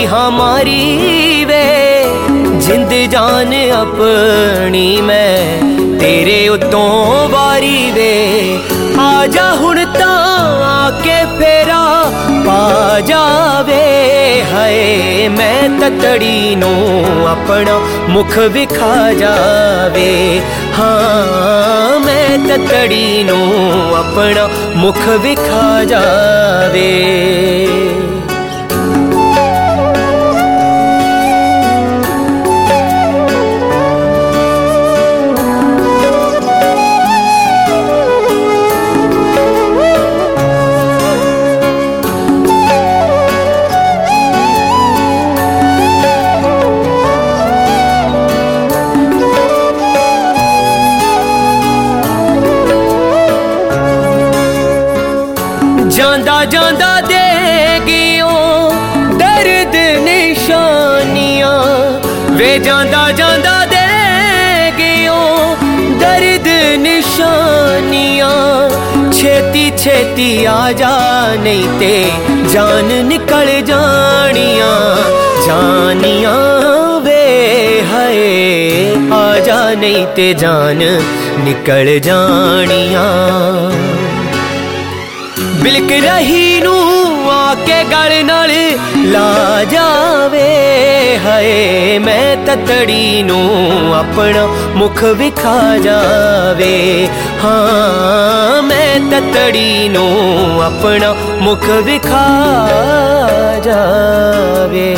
हमारी वे जिंद जान अपनी मैं तेरे उतों वारी वे आजा हुण तां आके फेरा पा जावे हाय मैं ततड़ी नू अपना मुख विखा जावे हाँ मैं ततड़ी नू अपना मुख विखा जावे। जांदा जांदा दे गियो दर्द निशानियां वे जांदा जांदा दे गियो दर्द निशानियां छेती छेती आजा नहीं ते जान निकल जानियां जानियां वे हाय आजा नहीं ते जान निकल जानियां। बिलक रही नू आके गल नाल ला जावे हाय मैं ततड़ी नू अपना मुख विखा जावे हाँ मैं ततड़ी नू अपना मुख विखा जावे।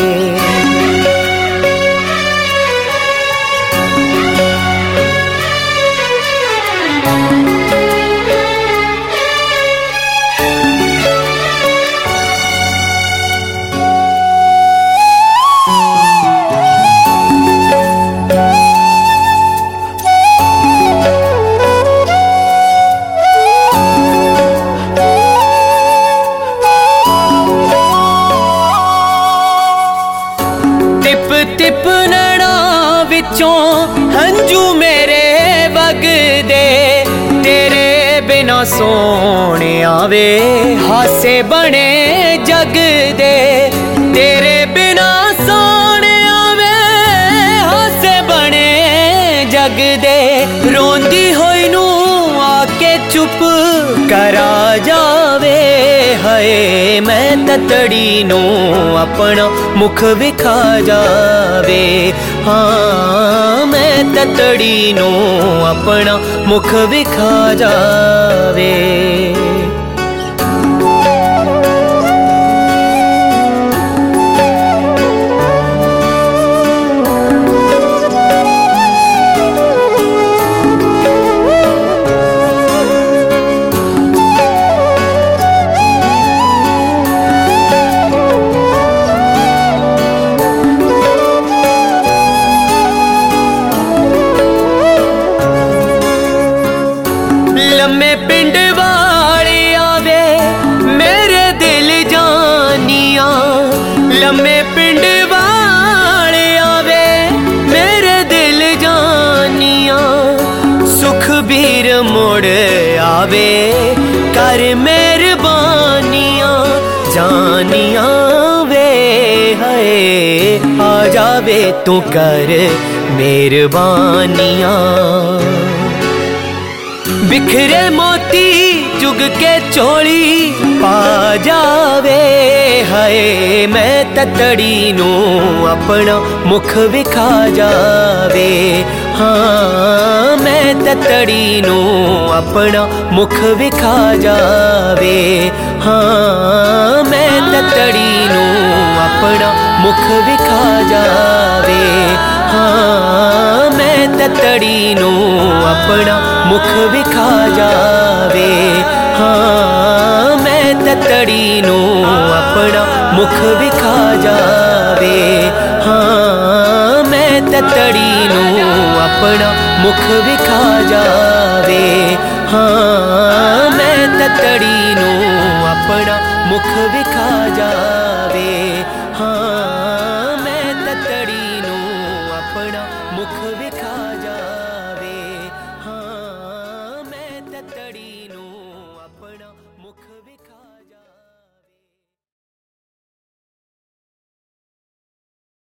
टिप नैना विचों हंजू मेरे वगदे तेरे बिना सोने आवे हासे बने जग दे तेरे बिना सोने आवे हासे बने जग दे रोंदी होई नू आके चुप करा जावे हाय मैं ततड़ी नू अपना मुख विखा जावे हाँ मैं ततड़ी नू अपना मुख विखा जावे। लम्मे पिंड वाले आवे मेरे दिल जानियां लम्मे पिंड वाले आवे मेरे दिल जानियां सुखबीर मुड़ आवे कर मेहरबानियां जानियां वे हाय आ जावे तू कर मेहरबानियां। बिखरे मोती चुग के चोली पा जावे हाय मैं ततड़ी नू अपना मुख विखा जावे हाँ मैं ततड़ी नू अपना मुख विखा जावे हाँ मैं ततड़ी नू अपना मुख विखा जावे हाँ मैं ततड़ी नू अपना मुख विखा जावे हाँ मैं ततड़ी नू अपना मुख विखा जावे हाँ मैं ततड़ी नू अपना मुख विखा जावे हाँ मैं ततड़ी नू अपना मुख विखा जावे हाँ मैं ततड़ी नू अपना मुख विखा जावे हाँ मैं ततड़ी नू अपना मुख विखा